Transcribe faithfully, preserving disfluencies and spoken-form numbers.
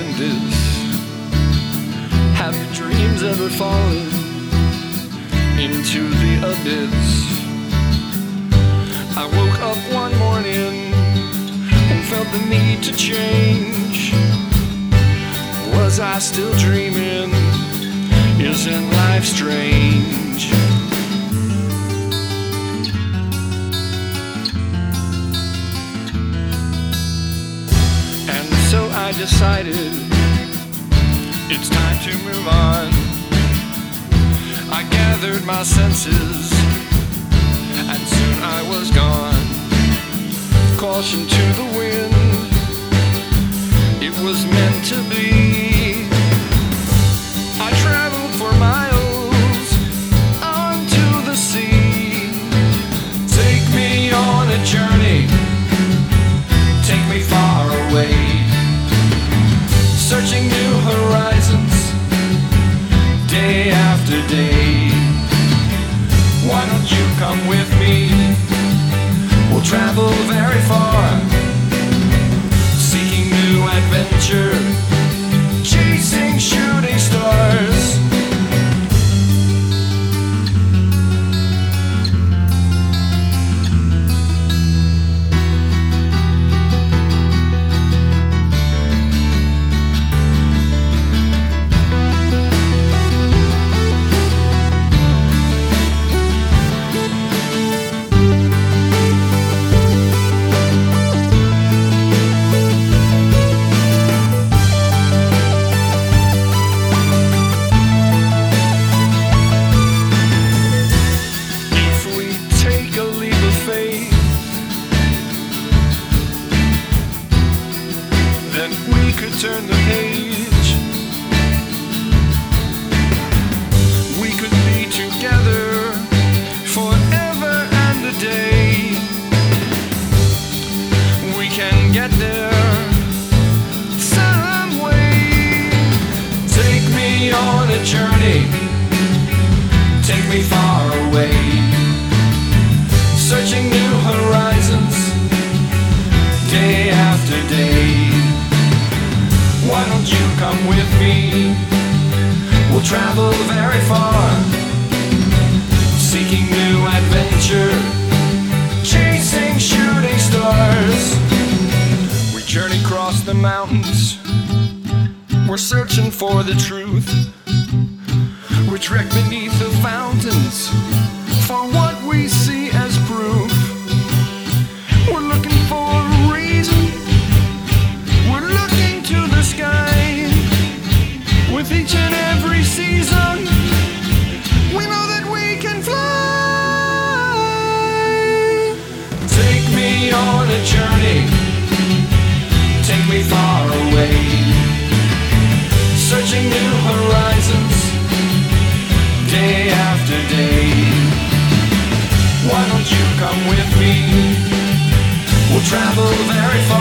this. Have your dreams ever fallen into the abyss? I woke up one morning and felt the need to change. Was I still dreaming? Isn't life strange? And so I decided it's time to move on. I gathered my senses and soon I was gone. Caution to the wind, it was meant to be. I traveled for miles onto the sea. Take me on a journey, take me far away, searching new horizons, day after day. Why don't you come with me? We'll travel very far, seeking new adventure, chasing shooting stars. Then we could turn the page. We could be together forever and a day. We can get there some way. Take me on a journey, take me far away, searching new horizons, day after day. Why don't you come with me? We'll travel very far, seeking new adventure, chasing shooting stars. We journey across the mountains, we're searching for the truth. We trek beneath the fountains for what we see as proof. We're looking for a reason, we're looking to the sky. With each and every season, we know that we can fly. Take me on a journey, take me far away, searching new horizons, day after day. Why don't you come with me? We'll travel very far,